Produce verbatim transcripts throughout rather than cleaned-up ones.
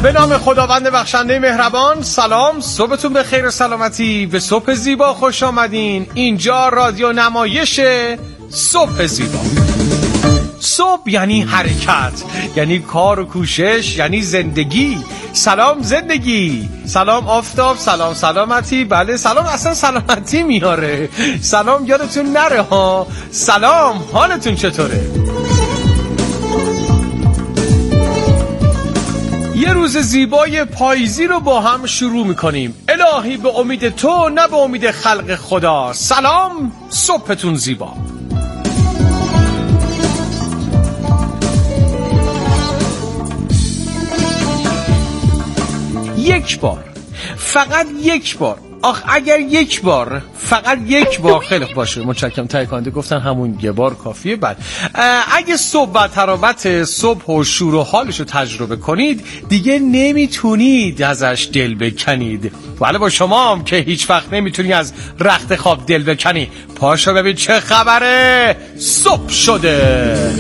به نام خداوند بخشنده مهربان. سلام، صبحتون به خیر و سلامتی. به صبح زیبا خوش آمدین. اینجا رادیو نمایش صبح زیبا. صبح یعنی حرکت، یعنی کار و کوشش، یعنی زندگی. سلام زندگی، سلام آفتاب، سلام سلامتی. بله سلام اصلا سلامتی میاره. سلام یادتون نره ها. سلام، حالتون چطوره؟ یه روز زیبای پاییزی رو با هم شروع میکنیم. الهی به امید تو، نه به امید خلق خدا. سلام، صبحتون زیبا. یک بار، فقط یک بار، آخ اگر یک بار، فقط یک بار. خیلی خوب باشه، متشکرم. تایکانده گفتن همون یه بار کافیه. بعد اگه صبح و تراوت صبح و شور و حالشو تجربه کنید، دیگه نمیتونید ازش دل بکنید. ولی با شما هم که هیچ وقت نمیتونی از رخت خواب دل بکنی. پاشو ببین چه خبره، صبح شده.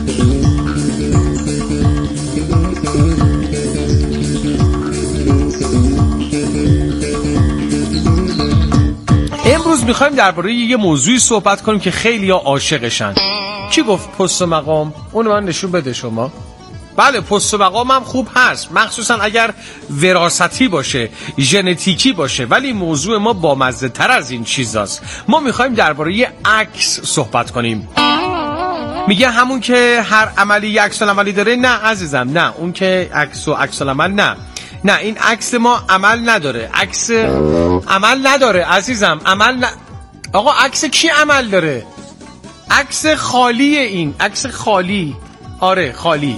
امروز میخوایم درباره یه موضوعی صحبت کنیم که خیلی‌ها عاشقشن. کی گفت پست و مقام؟ اونو من نشون بده شما. بله پست و مقام هم خوب هست، مخصوصا اگر وراثتی باشه، ژنتیکی باشه. ولی موضوع ما بامزه تر از این چیزاست. ما میخوایم درباره یه عکس صحبت کنیم. میگه همون که هر عملی یک عکس العملی داره. نه عزیزم، نه. اون که عکس و عکس العمل، نه نه، این عکس ما عمل نداره. عکس عمل نداره عزیزم، عمل ن... آقا عکس کی عمل داره؟ عکس خالیه، این عکس خالی. آره خالی.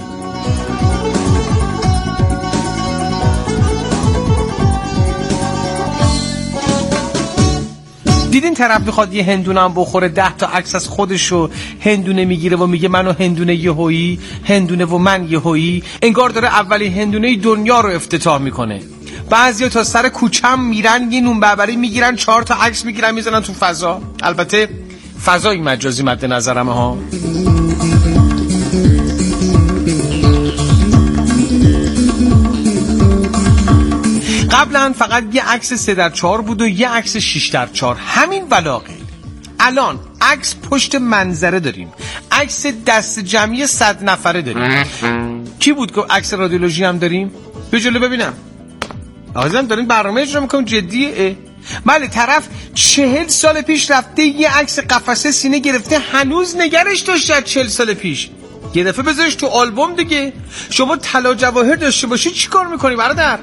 دیدین طرف میخواد یه هندونه هم بخوره، ده تا عکس از خودشو هندونه میگیره و میگه منو هندونه یهویی، هندونه و من یهویی. انگار داره اولین هندونه دنیا رو افتتاح میکنه. بعضیا تا سر کوچم میرن یه نون ببری میگیرن، چهار تا عکس میگیرن میزنن تو فضا. البته فضای مجازی مد نظرمه ها. قبلا فقط یه عکس سه در چهار بود و یه عکس شش در چهار. همین ولاغه. الان عکس پشت منظره داریم، عکس دست جمعی صد نفره داریم. کی بود که عکس رادیولوژی هم داریم؟ به جلو ببینم. آقایان دارین برنامه اجرا میکنم، جدیه؟ بله طرف چهل سال پیش رفته یه عکس قفسه سینه گرفته، هنوز نگرش داشته چهل سال پیش. یه دفعه بذارش تو آلبوم دیگه. شما طلا جواهر داشته باشی چی کار میکنی برادر؟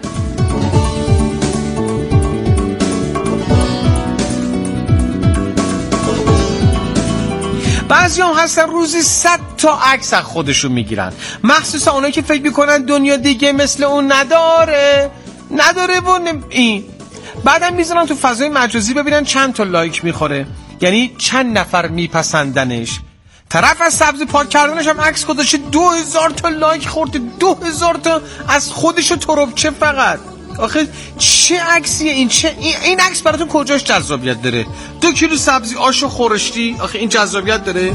بعضی هم هستن روزی صد تا عکس از خودشون میگیرن، مخصوصا اونایی که فکر میکنن دنیا دیگه مثل اون نداره نداره و نم... این بعدم میذارن تو فضای مجازی ببینن چند تا لایک میخوره، یعنی چند نفر میپسندنش. طرف از سبزی پاک کردنش هم عکس گذاشته، دو هزار تا لایک خورده، دو هزار تا از خودشو تربچه. فقط آخه چه عکسیه این؟ چه این, این عکس براتون کجاش جذابیت داره؟ دو کیلو سبزی آشو خورشتی، آخه این جذابیت داره؟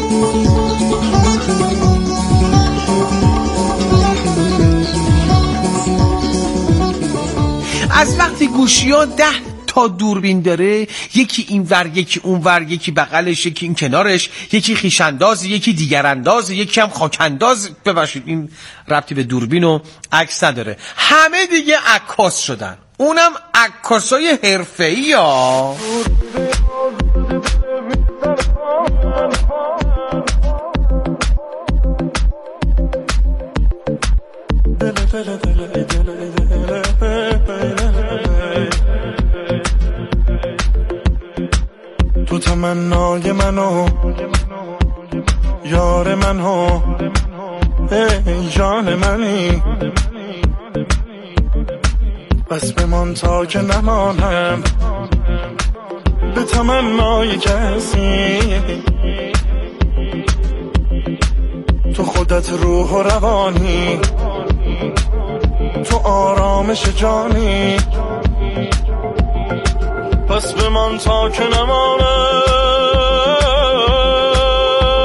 از وقتی گوشی ها ده تا دوربین داره، یکی این ور یکی اون ور، یکی بغلش یکی این کنارش، یکی خیشانداز یکی دیگر انداز، یکی هم خاکانداز. ببخشید این ربطی به دوربین و عکس نداره. همه دیگه عکاس شدن، اونم عکاسای حرفه‌ای ها. تو تمنای منو یار منو، ای جان منی، بس بمان تا که نمانم به تمنای کسی. تو خودت روح و روانی، تو آرامش جانی، پس بمان تا که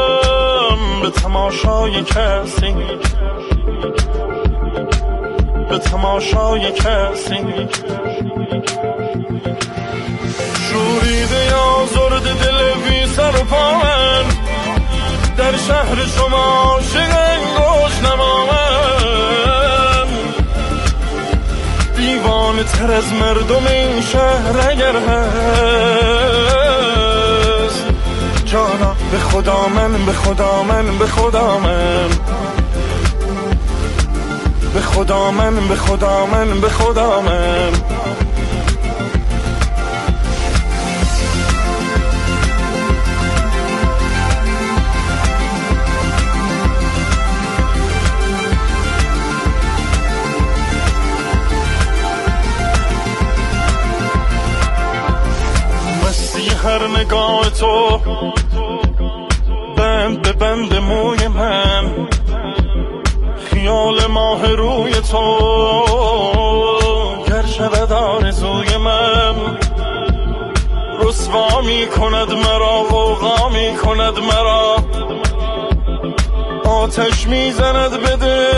نمانم به تماشای کسی. به تماشای کسی شوریده یا زرد دل بی سر و پا من در شهر شما شنگوش نما من دیوانه تر از مردم این شهر اگر هست جانا به خدا من به خدا من به خدا من به خدا من به خدا من به خدا من مستی هر نگاه تو بند به بند موی من خیال ماه روی تو گر شود آرزوی من رسوا می کند مرا غوغا می کند مرا آتش می زند به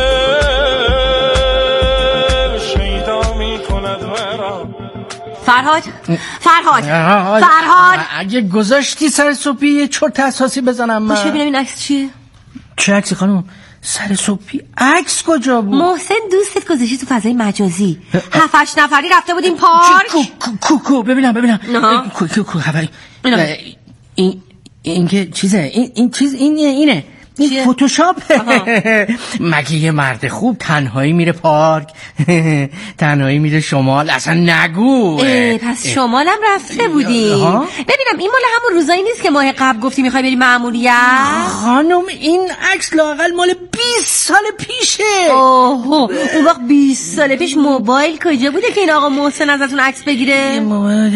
دل شیدا می کند مرا فرهاد فرهاد فرهاد اگه گذاشتی سر صبحی یه چرت اساسی بزنم من. باشه ببینم این عکس چیه؟ چه عکسی خانم؟ سر صبحی عکس کجا بود؟ محسن دوستت گذاشتی تو فضای مجازی هفت هشت نفری رفته بودیم پارک. کو کو ببینم ببینم کو کو کو این این که چیزه این این چیز این اینه این فتوشاپ. مگه یه مرد خوب تنهایی میره پارک تنهایی میره شمال اصلا نگو. پس شمالم رفته بودیم. ببینم این مال همون روزایی نیست که ماه قبل گفتی میخوای بری مأموریت؟ خانم این عکس لااقل مال بیست سال پیشه. اوه اون وقت بیست سال پیش موبایل کجا بوده که این آقا محسن ازتون عکس بگیره؟ موبایل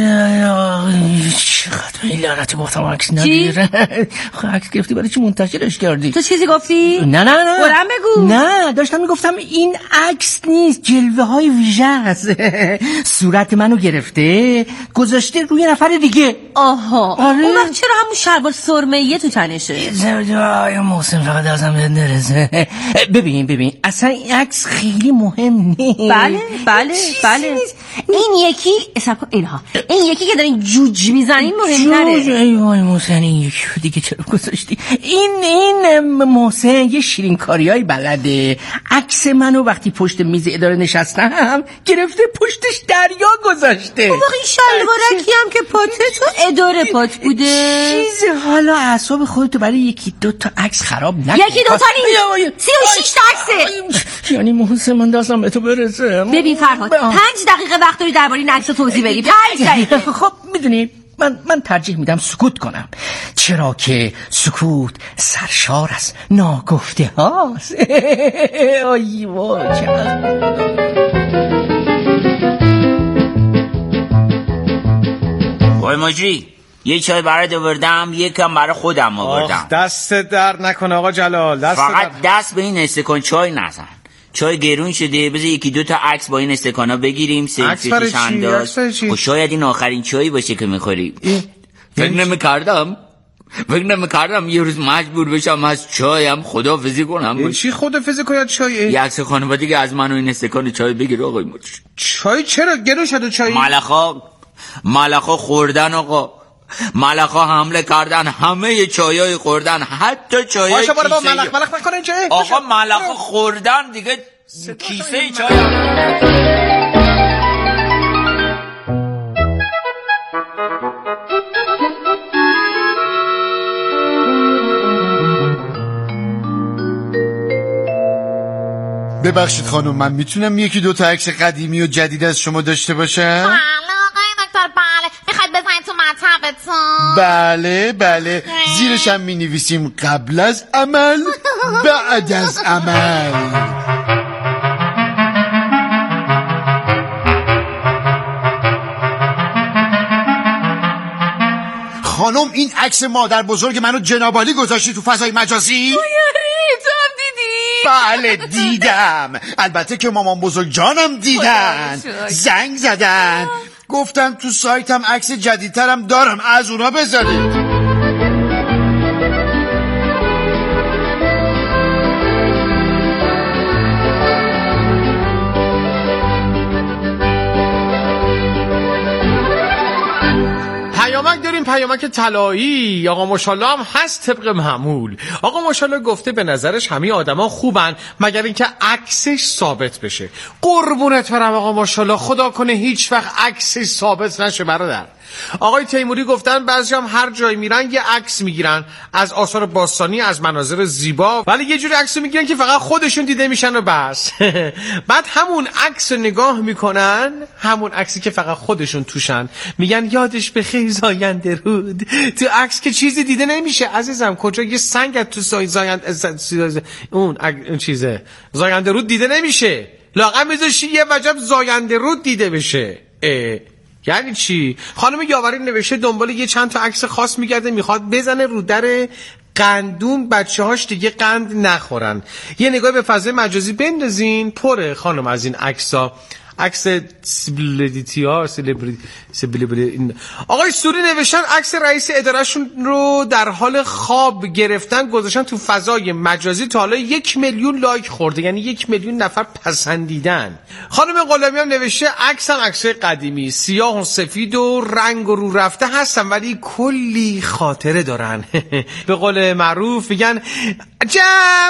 چقدر این لعنت محترم عکس نگیره. عکس گرفتی برای چی منتشرش کردی؟ تو چیزی گفتی؟ نه نه نه برام بگو. نه داشتم میگفتم این عکس نیست جلوه های ویژه است. صورت منو گرفته گذاشته روی نفر دیگه. آها آره. اون وقت چرا همون شلوار سرمه‌ای تو تنشه؟ زردای محسن فقط ازم نرسه. ببین ببین اصلا این عکس خیلی مهم نیست. بله بله بله نیست. این یکی حساب کن اینها این یکی که دارین جوج میزنین مهم‌تره. جوج ای وای محسن این یکی دیگه چرا گذاشتی؟ این این محسن یه شیرینکاریای بلده. عکس منو وقتی پشت میز اداره نشستم گرفته پشتش دریا گذاشته. اون وقت این شلوارکی هم که پاته تو اداره پات بوده. چیز حالا اعصاب خودتو برای یکی دو تا عکس خراب نکن. یکی دو تا نیست سی و شش تا عکسه. یعنی محسن من دستم به تو برسه. ببین فرهاد پنج دقیقه وقت داری درباره این عکس توضیح بدی. پنج دقیقه. خب میدونی من من ترجیح میدم سکوت کنم چرا که سکوت سرشار از ناگفته هاست. آی وای وای مجری یه چای برات آوردم یکم برای خودم آوردم. دست در نکن آقا جلال دست فقط دست به این استکان چای نزن. چای گرون شده بذار یکی دو تا عکس با این استکانا بگیریم سلفیش انداز و شاید این آخرین چایی باشه که میخوری. فکر نمی‌کردم فکر نمی‌کردم یه روز مجبور بشم از چایم خداحافظی کنم. چی خداحافظی کنی از چای؟ یه عکس خانوادگی از من و این استکان چای بگیر آقای مجری. چای چرا گرون شده چای؟ ملخا ملخا خوردن آقا ملخا حمله کردن همه چایای خوردن حتی چایای کیسه. باشه بابا ملخ ملخ نکنه چه؟ آقا ملخا خوردن دیگه کیسه چای. ببخشید خانم من میتونم یکی دو تا عکس قدیمی و جدید از شما داشته باشم؟ بله آقای دکتر بله. میخواید بزنید تو مطبتون؟ بله بله زیرش هم مینویسیم قبل از عمل بعد از عمل. خانم این عکس مادر بزرگ منو جنابالی گذاشتی تو فضای مجازی؟ تو هم دیدی؟ بله دیدم. البته که مامان بزرگ جانم دیدن زنگ زدن گفتم تو سایتم عکس جدیدترم دارم از اونا بذارید. پیامک طلایی آقا ماشاءالله هم هست طبق معمول. آقا ماشاءالله گفته به نظرش همه آدما خوبن مگر اینکه عکسش ثابت بشه. قربونت برم آقا ماشاءالله، خدا کنه هیچ وقت عکسش ثابت نشه برادر. آقای تیموری گفتن بعضیام هر جای میرن یه عکس میگیرن از آثار باستانی، از مناظر زیبا، ولی یه جوری عکس میگیرن که فقط خودشون دیده میشن و بس. بعد همون عکس رو نگاه میکنن، همون عکسی که فقط خودشون توشن، میگن یادش بخیر زاینده رود. تو عکس که چیزی دیده نمیشه عزیزم. کجا یه سنگ تو زاینده اون اون چیزه زاینده رود دیده نمیشه. لااقل میذاشی یه وجب زاینده رود دیده بشه. اه. یعنی چی؟ خانم یاوری نوشته دنبال یه چند تا عکس خاص میگرده، میخواد بزنه رو در قندون بچه هاش دیگه قند نخورن. یه نگاه به فضای مجازی بندازین، پره خانم از این عکسا. عکس سیبلیدیتی ها سیبلیدیتی سیبلیدیتی. آقای سوری نوشتن عکس رئیس ادارهشون رو در حال خواب گرفتن گذاشتن تو فضای مجازی، تا حالا یک میلیون لایک خورده، یعنی یک میلیون نفر پسندیدن. خانم غلامی هم نوشته عکس هم عکس قدیمی، سیاه و سفید و رنگ و رو رفته هستن ولی کلی خاطره دارن. به قول معروف میگن عجب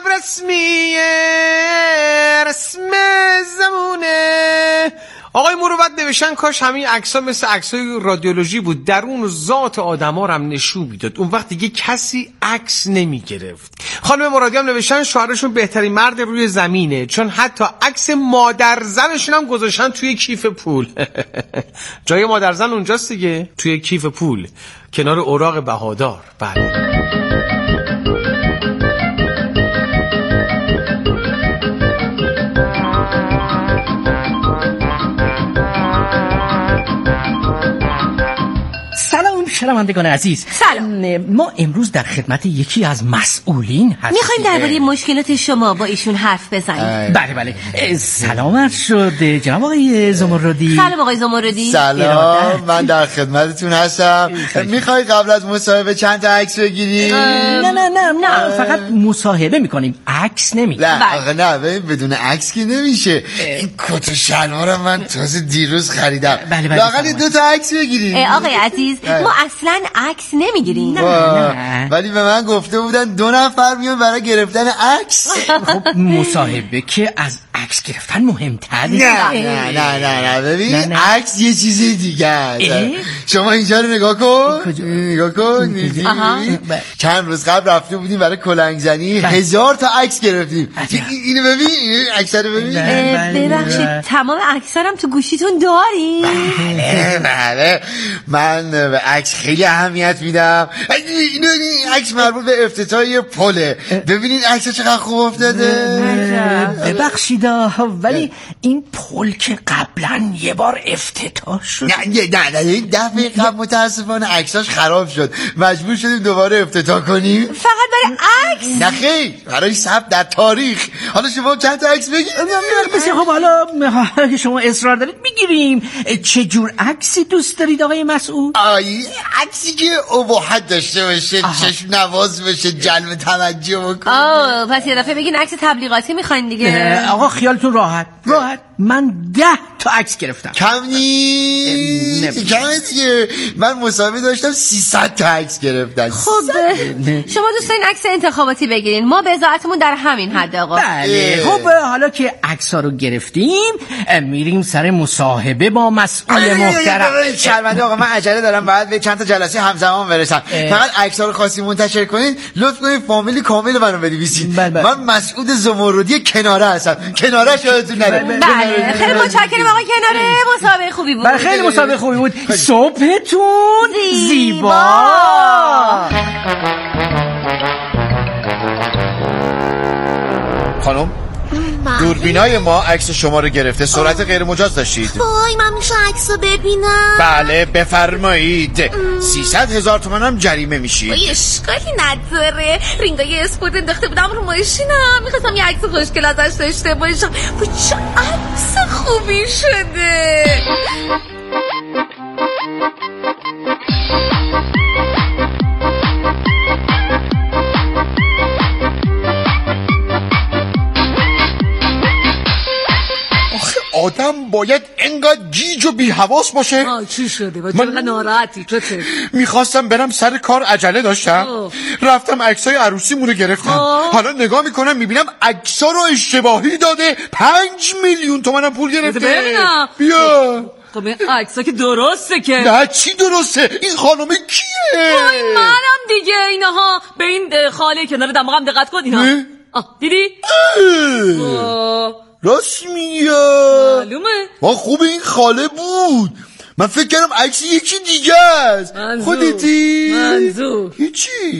رسمیه رسم زمونه. آقای مروت نوشتن کاش همین عکس‌ها مثل عکسای رادیولوژی بود، درون ذات آدم‌ها رو هم نشون میداد، اون وقت دیگه کسی عکس نمیگرفت. خانم مرادی هم نوشتن شوهرشون بهترین مرد روی زمینه، چون حتی عکس مادر زنشون هم گذاشتن توی کیف پول. جای مادر زن اونجاست دیگه، توی کیف پول کنار اوراق بهادار. بله. شنوندگان عزیز، سلام. ما امروز در خدمت یکی از مسئولین هستیم. میخوایم درباره مشکلات شما با ایشون حرف بزنیم. بله بله. سلامت شد جناب آقای زمردی. سلام آقای زمردی. سلام، من در خدمتتون هستم. میخوای قبل از مصاحبه چند تا عکس بگیری؟ نه نه نه نه فقط مصاحبه میکنیم، عکس نمیگیریم. نه آقا نه، بدون عکس که نمیشه. این کت و شلوارم من تازه دیروز خریدم. بله بله. لااقل دو تا عکس بگیریم. آقای عزیز ما اصلا عکس نمیگیریم. نه نه. ولی به من گفته بودن دو نفر میان برای گرفتن عکس. خب مصاحبه که از عکس گرفتن مهم‌تره. نه نه نه نه ببین عکس یه چیز دیگه است. شما اینجا رو نگاه کن. نگاه کن. چند روز قبل رفته بودیم برای کلنگ زنی، هزار تا عکس گرفتیم. اینو ببین، این عکس رو ببین. ببخشید تمام عکسارم تو گوشیتون داری؟ بله بله. من به عکس خیلی اهمیت میدم. اینو این عکس مربوط به افتتاحیه پله. ببینین عکس چقدر خوب افتاده. ببخشید ولی این پل که قبلا یه بار افتتاح شد. نه نه نه این دفعه قبل متاسفانه عکساش خراب شد، مجبور شدیم دوباره افتتاح کنیم. فقط برای عکس؟ نه خیر، برای ثبت در تاریخ. حالا شما چند تا عکس بگید. بسیار خب، حالا که شما اصرار دارید میگیریم. چه جور عکسی دوست دارید آقای مسئول؟ آی عکسی که اباحت داشته باشه، چشم نواز باشه، جلب توجه بکنه. آه پس یه دفعه بگین عکس تبلیغاتی میخواین دیگه. آقا خیالتون راحت راحت. من ده تا عکس گرفتم. کم نیست کم دیگه. من مسابقه داشتم سیصد تا عکس گرفتم. خب شما دوست دارین عکس انتخاباتی بگیرین، ما به ذاتمون در همین حد آقا. بله. خب حالا که عکس‌ها رو گرفتیم میریم سر مصاحبه با مسئول محترم. شرمنده آقا، من عجله دارم، باید به چند تا جلسه همزمان برسم. فقط عکس‌ها رو خواستین منتشر کنین، لطف کنین فامیل کامل منو بنویسین. من مسعود زمردی کناره هستم. کناره شاید نره. بله خیلی متشکرم آقای کناره، مسابقه خوبی بود. بله خیلی مسابقه خوبی بود. صبحتون زیبا. خانم دوربینای ما عکس شما رو گرفته، سرعت غیر مجاز داشتید. وای من میشه عکس رو ببینم؟ بله بفرمایید. سیصد هزار تومن هم جریمه میشید. وای اشکالی نداره، رینگای اسپورت انداخته بودم رو ماشینم، میخواستم یه عکس خوشگل ازش داشته باشم. وای چه عکس خوبی شده. آدم باید انقدر گیج و بی حواس باشه؟ آه چی شده؟ با چرا ناراحتی؟ چطور؟ میخواستم برم سر کار، عجله داشتم. آه. رفتم عکسای عروسیمونو گرفتم. آه. حالا نگاه میکنم میبینم عکسا رو اشتباهی داده، پنج میلیون تومنم پول گرفته. ببینم. بیا. خب این عکسا که درسته که. نه چی درسته؟ این خانم کیه؟ وای منم دیگه. اینها به این خاله کنار دماغم دقت کن. اینا آه دیدی؟ راست میگه. معلومه. وا خوب این خاله بود. من فکر کردم عکس یکی دیگه است. خودتی؟ منظور هیچی.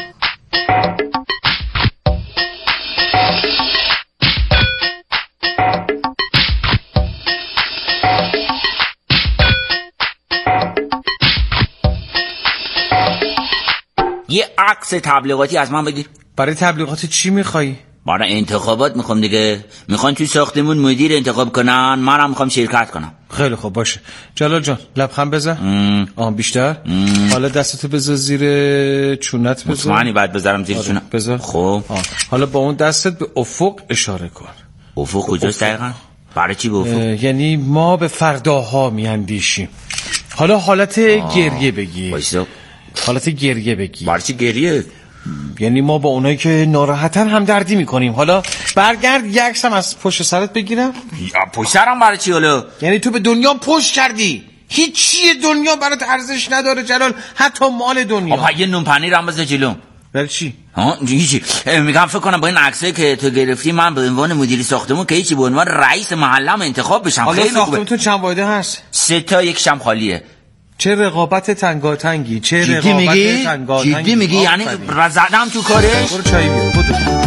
یه عکس تبلیغاتی از من بگیر. برای تبلیغات چی میخوایی؟ برای انتخابات میخوام دیگه. میخوان توی ساختمون مدیر انتخاب کنن، منم میخوام شرکت کنم. خیلی خوب باشه. جلال جان لبخند بزن. آه بیشتر. ام. حالا دستتو بذار زیر چونت بذار. مطمئنی باید بذارم زیر چونت؟ بذار. خب حالا با اون دستت به افق اشاره کن. افق کجاست دقیقاً؟ برای چی به افق؟ یعنی ما به فرداها میاندیشیم. حالا حالت آه. گریه بگی. بایستا. حالت گریه بگی. برای چی گریه؟ یعنی ما با اونایی که ناراحتن همدردی میکنیم. حالا برگرد یک عکسم از پشت سرت بگیرم. یا پشت سرم برای چی حالا؟ یعنی تو به دنیا پشت کردی. هیچی دنیا برات ارزش نداره جلال، حتی مال دنیا. آقا یه نون پنیر هم بذار جلوم. برای چی؟ ها هیچی. میگم فکر کنم با این عکسایی که تو گرفتی من به عنوان مدیر ساختمون که هیچی به عنوان رئیس محله‌ام انتخاب بشم. خیلی ساختمونتون چند واحده هست؟ سه تا، یکشم خالیه. چه رقابت تنگاتنگی، چه جدی رقابت میگی؟ تنگاتنگی. جدی میگی؟ یعنی رزدم تو کارش؟ برو چایی بیار بودو.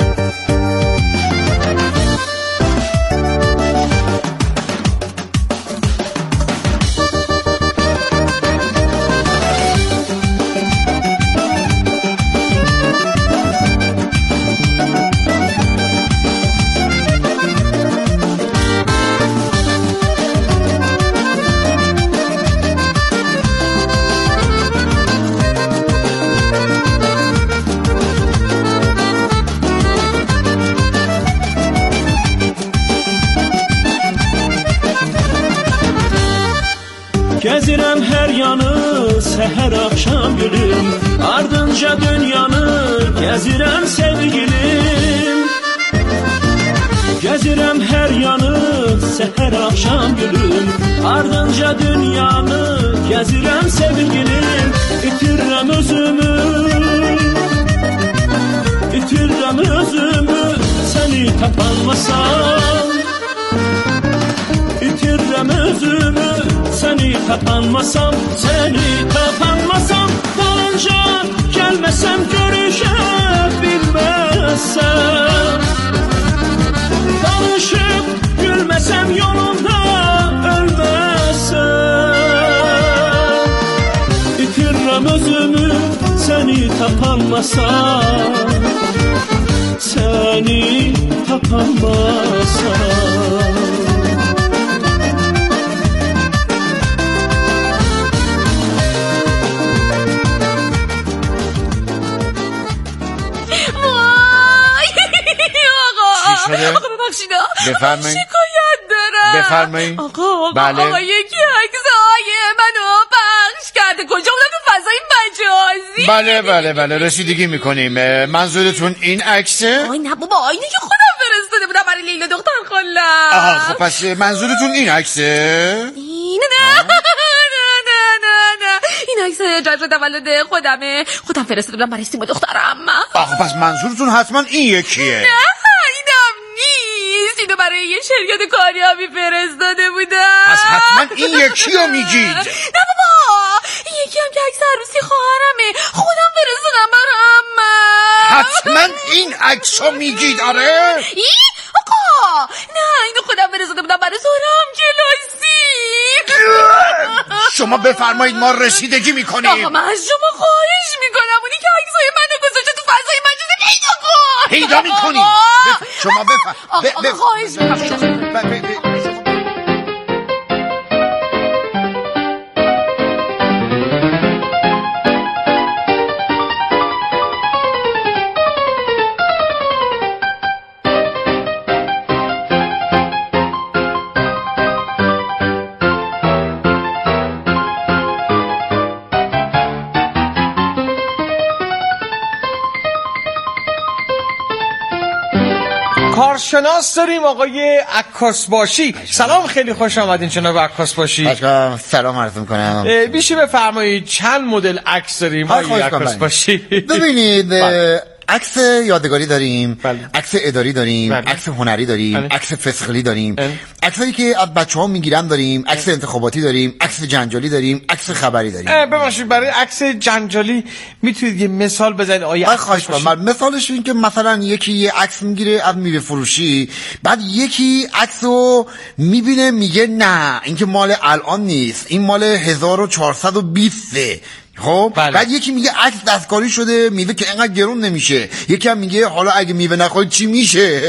Gəzirəm hər yanı, səhər axşam gülüm, ardınca dünyanı gəzirəm sevgilim. Gəzirəm hər yanı, səhər axşam gülüm, ardınca dünyanı gəzirəm sevgilim. İtirəm özümü, itirəm özümü, səni tapanmasam. İtirəm özümü, səni tapanmasam, səni tapanmasam, dalınca gəlməsəm, görüşə bilməsəm. Danışıb gülməsəm, yolunda ölməsəm. İtirəm özümü, səni tapanmasam, səni tapanmasam. آقا ببخشیدا بفرمایید. شکایت دارم. بفرمایید. آقا آقا بله. آقا یکی عکسای منو پخش کرده. کجا بودم؟ تو فضای مجازی. بله بله بله رسیدگی میکنیم. منظورتون این عکسه؟ آی نه بابا، اینه که خودم فرستاده بودم برای لیلا دختر خالم. آها خب پس منظورتون این عکسه؟ اینه نه نه نه نه نه این عکس جشن تولد خودمه. خودم فرستاده بودم برای سیما دخترم. آخه پس منظورتون حتما این یکیه. نه اینم نیست. اینو برای یه شرکت کاریابی فرستاده بودم. پس حتما این یکی رو میگید. نه بابا، این یکی هم که عکس عروسی خواهرمه. خودم فرستادم برام. حتما این عکس رو میگید. آره این آقا نه، اینو خودم فرستاده بودم برای سهرام کلاسی. شما بفرمایید ما رسیدگی میکنیم. آقا من از شما خواهش میکنم اونی که عکسای منو گذاشته تو فضای مجازی پیدا کن. پیدا میکنیم. شما بفرمایید. آقا خواهش میکنم. کارشناس داریم آقای عکاس باشی. سلام، خیلی خوش آمدین جناب عکاس باشی. سلام عرض می‌کنم. میشه بفرمایید چند مدل عکس داریم آقای عکاس باشی؟ ببینید عکس یادگاری داریم، عکس اداری داریم، عکس هنری داریم، عکس فسقلی داریم، عکسایی که از بچه‌ها میگیرن داریم، عکس انتخاباتی داریم، عکس جنجالی داریم، عکس خبری داریم. ببخشید برای عکس جنجالی میتونید یه مثال بزنید آیا؟ خواهش می‌کنم. مثالش این که مثلا یکی یه عکس میگیره از میوه فروشی، بعد یکی عکسو میبینه میگه نه این که مال الان نیست، این مال هزار و چهارصد و بیست. خب بله. بعد یکی میگه عکس دستکاری شده میوه که اینقدر گرون نمیشه، یکی هم میگه حالا اگه میوه نخورید چی میشه؟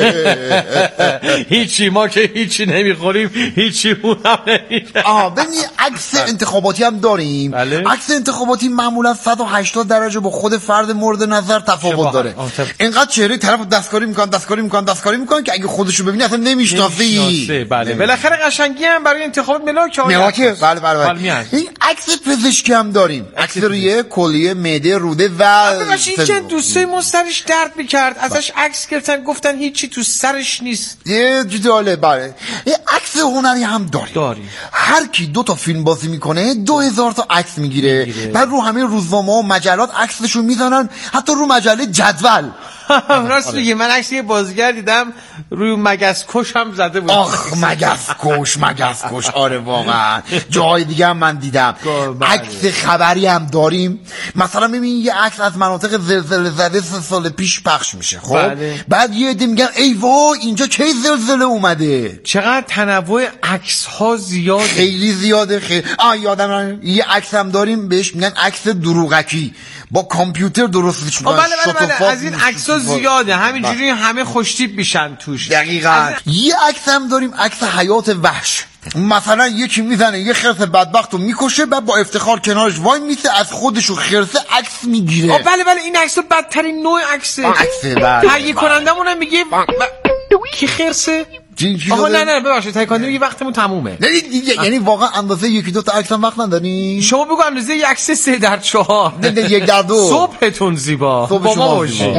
هیچی، ما که هیچی نمیخوریم، هیچی اونم نمیشه. آها ببین عکس انتخاباتی هم داریم. بله. عکس انتخاباتی معمولا صد و هشتاد درجه با خود فرد مورد نظر تفاوت داره. اینقدر چهره طرف دستکاری میکنن دستکاری میکنن دستکاری میکنن که اگه خودشو ببینی اصلا نمیشناسه. بله بالاخره قشنگی هم برای انتخاب ملاک. ملاک بله بله بله. این عکس پزشکی هم داریم، عکس روی کلیه معده روده و این که دوستای ما سرش درد میکرد ازش عکس گرفتن گفتن هیچی تو سرش نیست. یه جداله بله. یه عکس هنری هم داریم. داریم. هر کی دو تا فیلم بازی میکنه دو هزار تا عکس میگیره. بعد رو همه روزنامه و مجلات عکسشو میذارن، حتی رو مجله جدول. راست میگی، من عکس یه بازیگر دیدم روی مگس کش هم زده بود. آخ مگس کش مگس کش آره واقعا. جای دیگه هم من دیدم. عکس خبری هم داریم. مثلا ببین یه عکس از مناطق زلزله زده سه سال پیش پخش میشه. خب بله. بعد یه عده میگن ای وای اینجا کی زلزله اومده. چقدر تنوع عکس ها زیاده، خیلی زیاده. خیلی آ یادم یه عکس هم داریم بهش میگن عکس دروغکی، با کامپیوتر درستش میکنن. بله بله بله. از این عکس‌ها زیاده، همینجوری همه خوشتیپ میشن توش. دقیقاً. از... یه عکس هم داریم عکس حیات وحش. مثلا یکی میزنه یه خرس بدبختو میکشه، بعد با افتخار کنارش وای میسه از خودشو خرسه عکس میگیره. بله بله این عکس بدترین نوع عکسه. عکسه بله. تهیه کنندمون میگه کی خرسه؟ آها نه نه ببخشید تهیه کننده میگه وقتمون تمومه. یعنی واقعا اندازه یکی دو تا عکس هم وقت نداری؟ شما بگو اندازه یک عکس سه در چهار. یک در دو. صبحتون زیبا. صبح با ما باشی.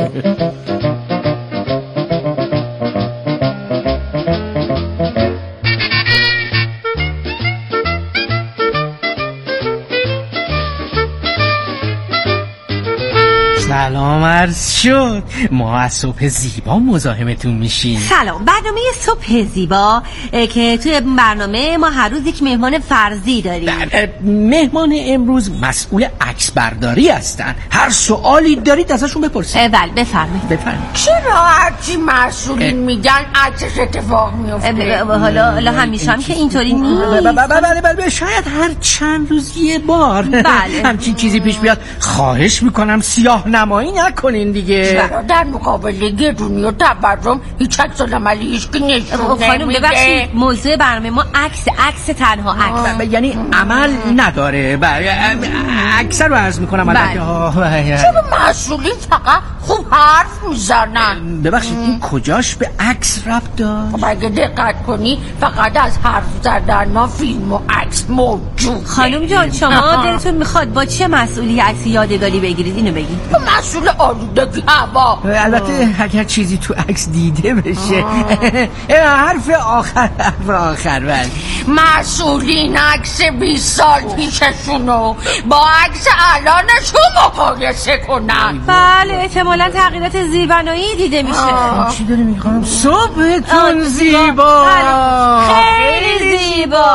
سلام عرض شد. ما از صبح زیبا مزاحمتون میشیم. سلام. برنامه صبح زیبا که توی برنامه ما هر روز یک مهمان فرضی داریم. مهمان امروز مسئول عکس برداری هستن. هر سوالی دارید ازشون بپرسید. بله بفرمایید. بفرمایید. چرا هرچی مسئولین میگن عکسش اتفاق میفته؟ حالا حالا همیشه هم که اینطوری نیست. بله بله شاید هر چند روز یه بار بله همچین چیزی پیش بیاد. خواهش میکنم سیاه نمایی نکنین دیگه. در مقابل گرونی و تورم هیچ عکس العملی هیچ که نشون خانم ببخشید موضوع برنامه ما عکس عکس تنها عکس یعنی عمل نداره. عکس رو عرض میکنم البته. چرا مسئولین فقط خوب حرف میزنن؟ ببخشید این کجاش به عکس ربط داشت؟ خب اگه دقت کنی فقط از حرف زدن ما فیلم و عکس موجود. خانم جان شما دلتون میخواد با چه مسئولی عکس یادگاری بگیرید اینو بگید؟ مسئول آلودگی هوا. البته اگر چیزی تو عکس دیده بشه. حرف آخر حرف آخر بله. مسئولین عکس بیست سال پیششونو با عکس الانشون مقایسه کنن. بله احتمالاً تغییرات زیربنایی دیده میشه. چی داری میخوام؟ صبحتون زیبا. خیلی زیبا.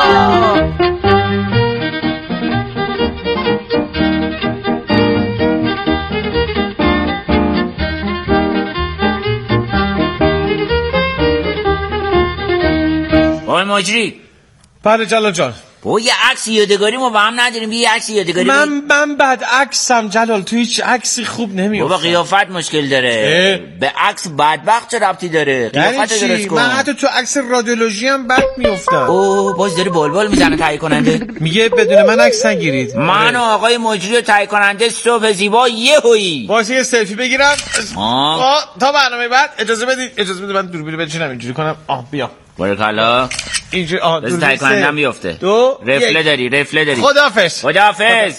آقای مجری. بله جلال جان. با یه عکس یادگاری ما با هم نداریم، یه عکس یادگاری. من من بد عکسم جلال، تو هیچ عکسی خوب نمیافت. بابا قیافت مشکل داره. به عکس بدبخت چه ربطی داره؟ قیافت درست کن. من حتی تو عکس رادیولوژی هم بد میافتم. اوه باز داره بلبل میزنه تهیه کننده. میگه بدون من عکس نگیرید. من و آقای مجری و تهیه کننده صبح زیبا یه هویی. واسه یه سلفی بگیرم. آه تا برنامه بعد اجازه بدید اجازه بدید من دوربینو بچینم اینجوری کنم. آه بیا. بارکالله. اینجوری آه دوربین تهیه کننده میفته. دو رفله داری رفله داری. خداحافظ. خداحافظ.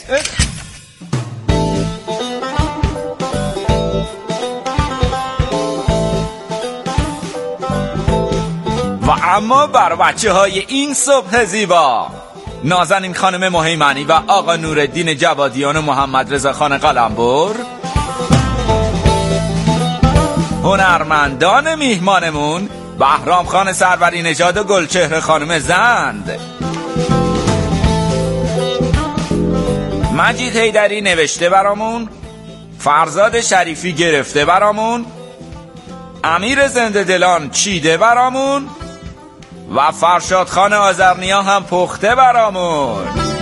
اما بر بچه های این صبح زیبا، نازنین خانم مهیمنی و آقا نورالدین جوادیان و محمد رضا خان قلمبر، هنرمندان میهمانمون بهرام خان سروری نژاد و گلچهره خانم زند، مجید حیدری نوشته برامون، فرزاد شریفی گرفته برامون، امیر زنده دلان چیده برامون و فرشاد خان آذرنیا هم پخته برامون.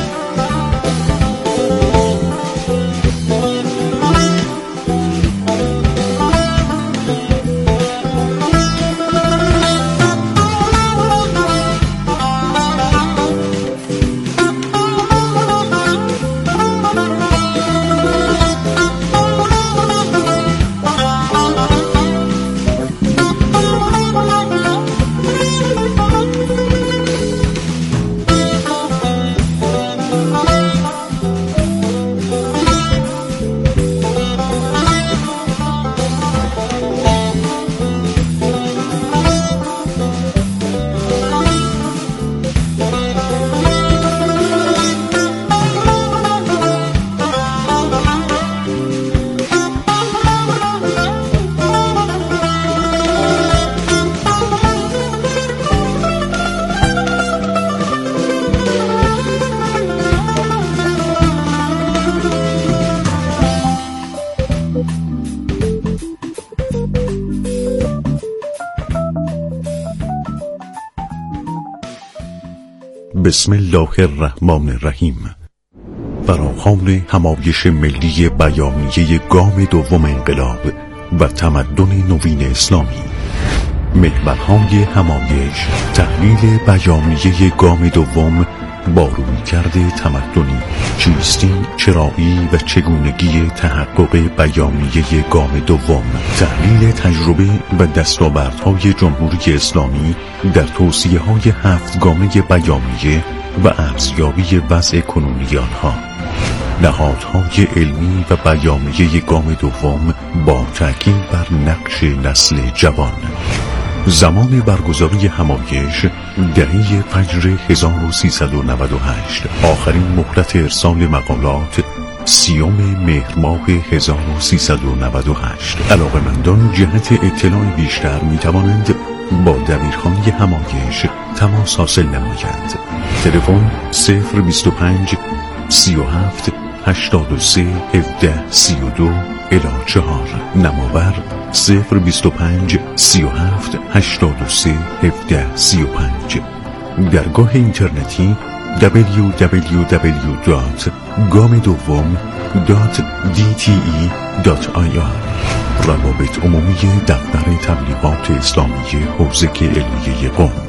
بسم الله الرحمن الرحیم. فراخوان همایش ملی بیانیه گام دوم انقلاب و تمدن نوین اسلامی. محورهای همایش، تحلیل بیانیه گام دوم با رویکرد تمدنی، چیستی، چرایی و چگونگی تحقق بیانیه گام دوم، تحلیل تجربه و دستاوردهای جمهوری اسلامی در توصیه های هفت گامه بیانیه و ارزیابی وضع کنونی آنها، نهادهای علمی و بیانیه گام دوم با تأکید بر نقش نسل جوان. زمان برگزاری همایش دهه فجر هزار و سیصد و نود و هشت. آخرین مهلت ارسال مقالات سیوم مهر ماه هزار و سیصد و نود و هشت. علاقه‌مندان جهت اطلاع بیشتر می توانند با دبیرخانه همایش تماس حاصل نمایند. تلفن صفر بیست و پنج سی و هفت هشتاد و سه هفده سی و دو الی چهار. نماور صفر بیست و پنج سی و هفت هشتاد و سه هفده سی و پنج. درگاه اینترنتی دبلیو دبلیو دبلیو دات گام دوم دات دی تی ای دات آی آر. روابط عمومی دفتر تبلیغات اسلامی حوزه علمیه قم.